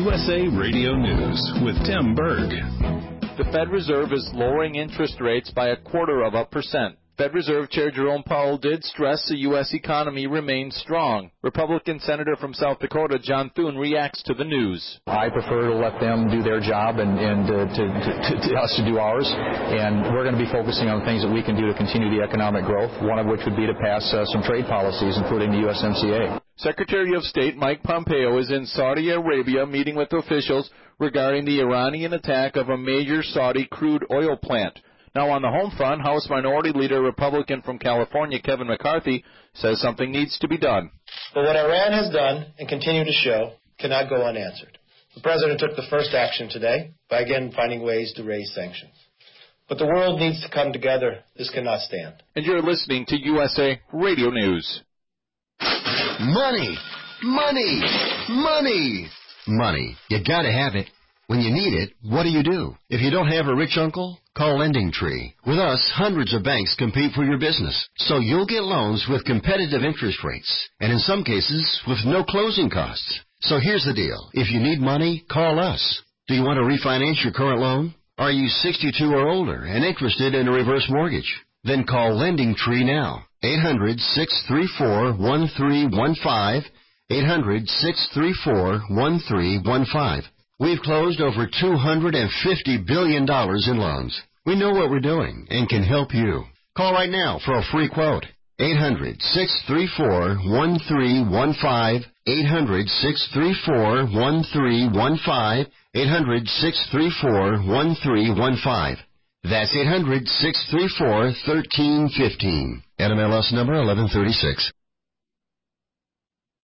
USA Radio News with Tim Berg. The Fed Reserve is lowering interest rates by 0.25%. Fed Reserve Chair Jerome Powell did stress the U.S. economy remains strong. Republican Senator from South Dakota John Thune reacts to the news. I prefer to let them do their job and to us to do ours. And we're going to be focusing on things that we can do to continue the economic growth, one of which would be to pass some trade policies, including the USMCA. Secretary of State Mike Pompeo is in Saudi Arabia meeting with officials regarding the Iranian attack of a major Saudi crude oil plant. Now on the home front, House Minority Leader Republican from California Kevin McCarthy says something needs to be done. But what Iran has done and continue to show cannot go unanswered. The President took the first action today by again finding ways to raise sanctions. But the world needs to come together. This cannot stand. And you're listening to USA Radio News. Money, money, money, money. You gotta have it. When you need it, what do? If you don't have a rich uncle, call LendingTree. With us, hundreds of banks compete for your business, so you'll get loans with competitive interest rates, and in some cases, with no closing costs. So here's the deal. If you need money, call us. Do you want to refinance your current loan? Are you 62 or older and interested in a reverse mortgage? Then call LendingTree now. 800-634-1315. 800-634-1315. We've closed over $250 billion in loans. We know what we're doing and can help you. Call right now for a free quote. 800-634-1315. 800-634-1315. 800-634-1315. That's 800-634-1315. NMLS number 1136.